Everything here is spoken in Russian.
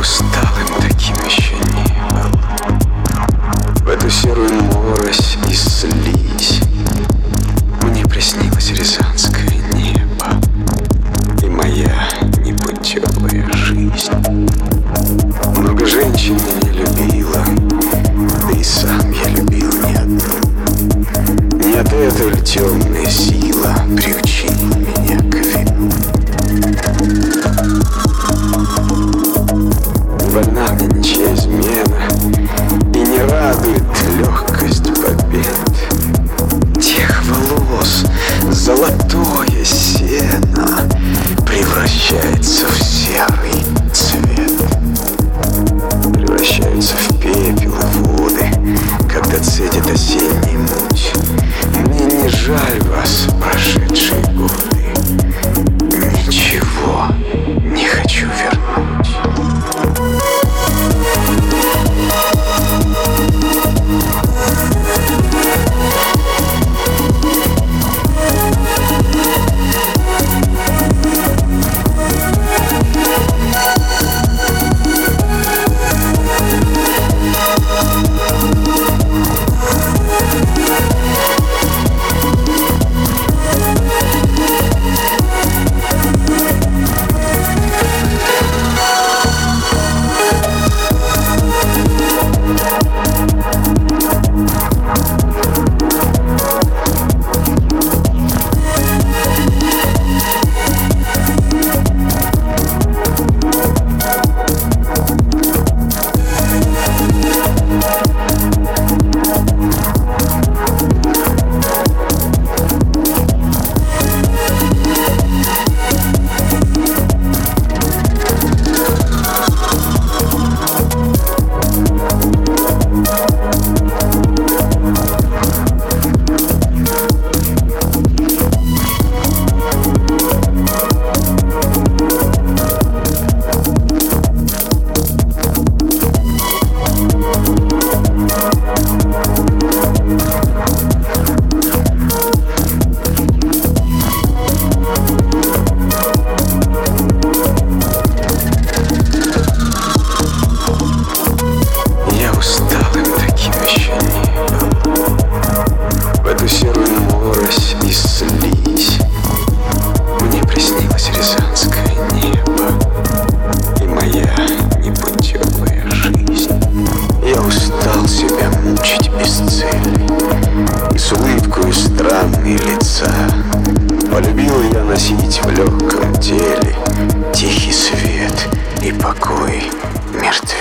усталым таким еще не был. В эту серую морось и слизь мне приснилось рязанское небо и моя непутевая жизнь. Много женщин меня любила, да и сам я любил не одну. Не от этого ли темная сила приучила меня к вину? Больна мне ничья измена, и не радует легкость побед. Тех волос золотое сено превращается в серый цвет, превращается в пепел и воды, когда цедит осенний муть. Мне не жаль вас, прошедшие годы, ничего не хочу вернуть. Лица. Полюбил я носить в легком теле тихий свет и покой мертвеца.